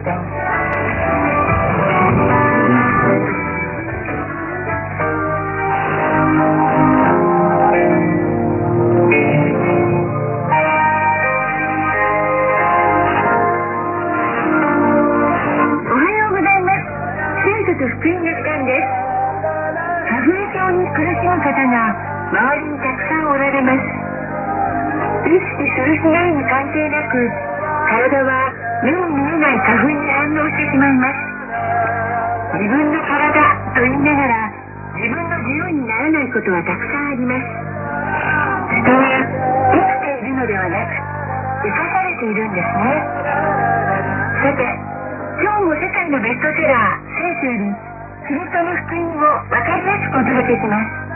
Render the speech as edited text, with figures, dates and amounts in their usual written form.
せん。おはようございます。聖書と福音の時間です。花粉症に苦しむ方が周りにたくさんおられます。意識するしないに関係なく、体は目に見えない花粉に反応してしまいます。自分の体と言いながら自分の自由にならないことはたくさんあります。人は生きているのではなく生かされているんですね。さて、今日も世界のベストセラー聖書よりキリストの福音を分かりやすくお届けします。